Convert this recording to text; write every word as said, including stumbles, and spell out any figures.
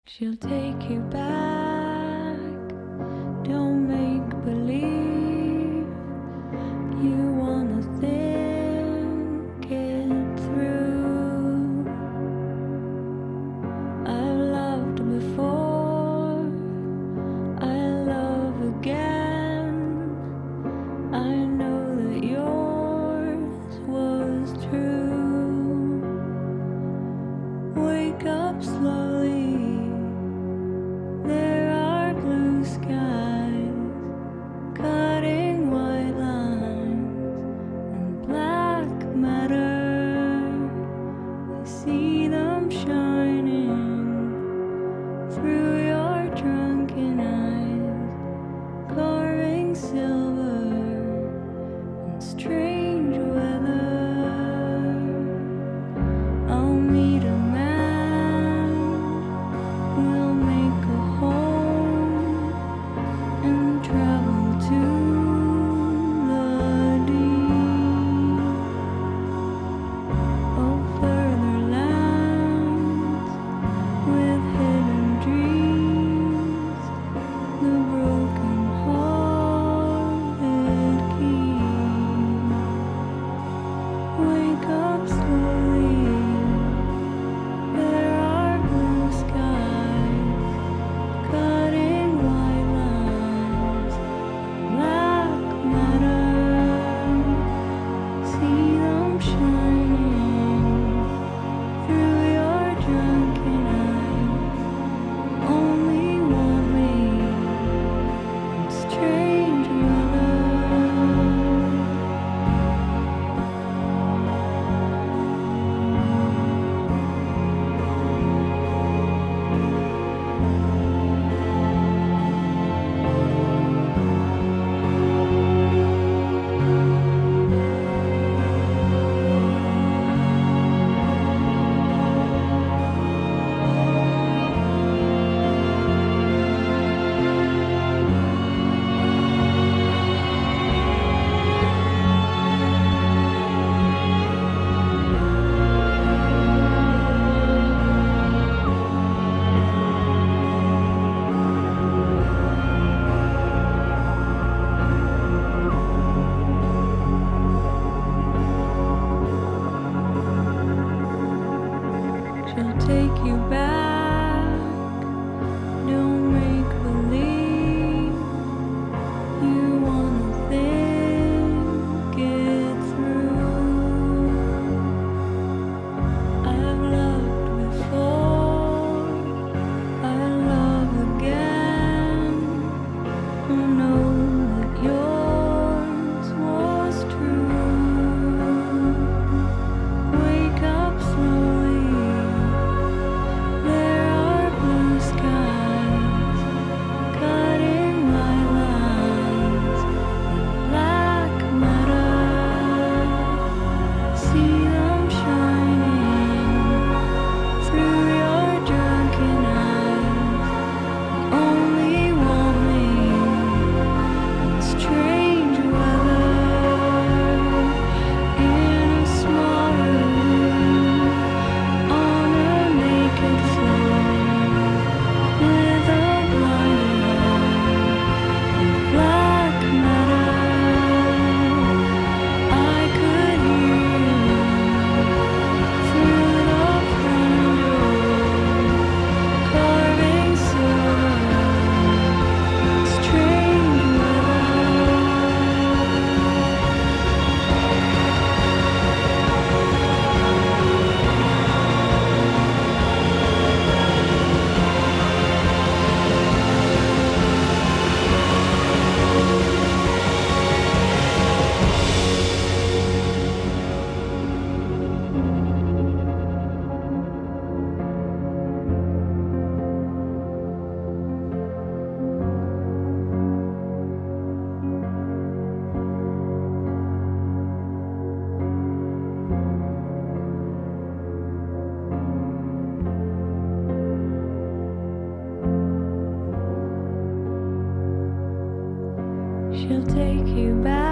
She'll take you back. Don't make believe you wanna think it through. I've loved before, I love again. I know that yours was true. Wake up slowly. There are blue skies, cutting white lines and black matter. I see them shining through your drunken eyes, carving silver in strange weather. I'll meet a man, we'll make a home and travel to the deep of further lands with hidden dreams the broken hearted keep. Wake up slowly. There are blue skies, cutting white lines, black matter. See them shining through your drunken eyes. Only want me in strange weather. She'll take you back. Don't make believe you wanna think it through. I've loved before, I love again. I know that yours was true. Wake up slowly. There are blue skies, cutting white lines and black matter. See them shining through your drunken eyes. Only want me in strange weather. In a small room on a naked floor with a blinding light and black matter. I could hear you through the front door, carving silver in strange weather. She'll take you back.